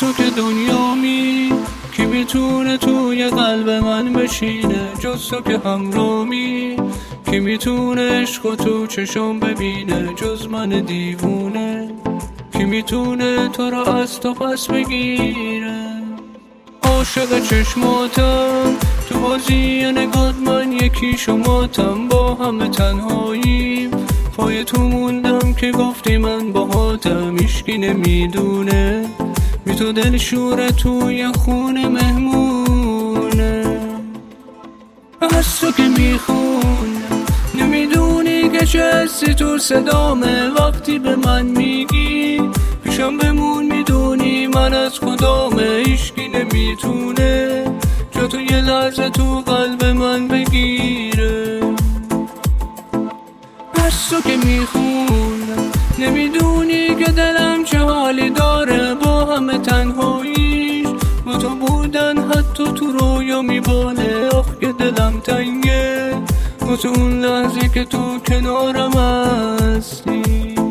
تو که دنیامی کی میتونه توی قلب من بشینه، جز تو که همرامی کی میتونه عشق تو چشم ببینه، جز من دیوونه کی میتونه تو را از تو پس بگیره. عاشق چشماتم تو بازی نگات، من یکی شماتم، با همه تنهاییم پای تو موندم که گفتی من باهاتم. هیچکی نمیدونه بی تو دل شوره توی خونه مهمونه. از تو که میخونم نمیدونی که چه حسی تو صدامه، وقتی به من میگی پیشم بمون میدونی من از خدامه. هیچکی نمیتونه جا تو یه لحظه تو قلب من بگیره. از تو که میخونم نمیدونی که دلم چه حالی داره، با همه تنهاییش با تو بودن حتی تو رویا میباله. آخ که دلم تنگه واسه اون لحظه که تو کنارم هستی.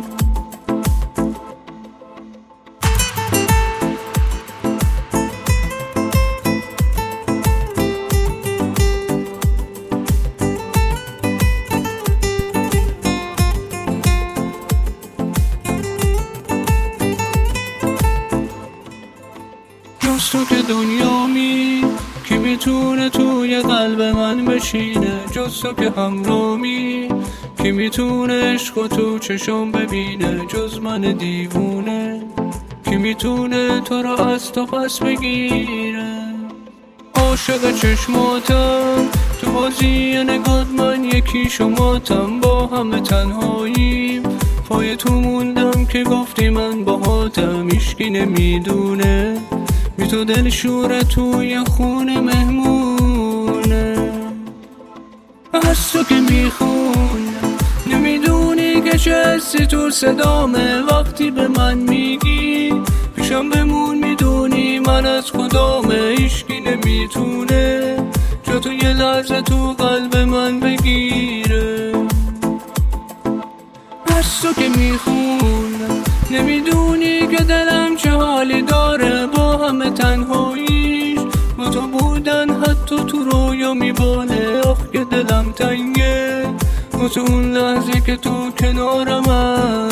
جز تو که دنیامی کی میتونه توی قلب من بشینه، جز تو که همرامی کی میتونه عشق تو چشم ببینه، جز من دیوونه کی میتونه تو را از تو پس بگیره. عاشق چشماتم تو بازی نگات، من یکی شماتم، با همه تنهاییم پای تو موندم که گفتی من باهاتم. هیچکی نمیدونه بی تو دل شوره توی خونه مهمونه. از تو که میخونم نمیدونی که چه حسی تو صدامه، وقتی به من میگی پیشم بمون میدونی من از خدامه. هیچکی نمیتونه جا تو یه لحظه تو قلب من بگیره. از تو که میخونم نمیدونی که دلم چه حالی داره، با همه تنهاییش با تو بودن حتی تو رویا میباله. آخ که دلم تنگه واسه اون لحظه که تو کنارم هست.